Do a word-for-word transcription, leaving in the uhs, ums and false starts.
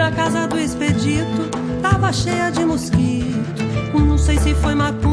a casa do expedito tava cheia de mosquito. Não sei se foi macumba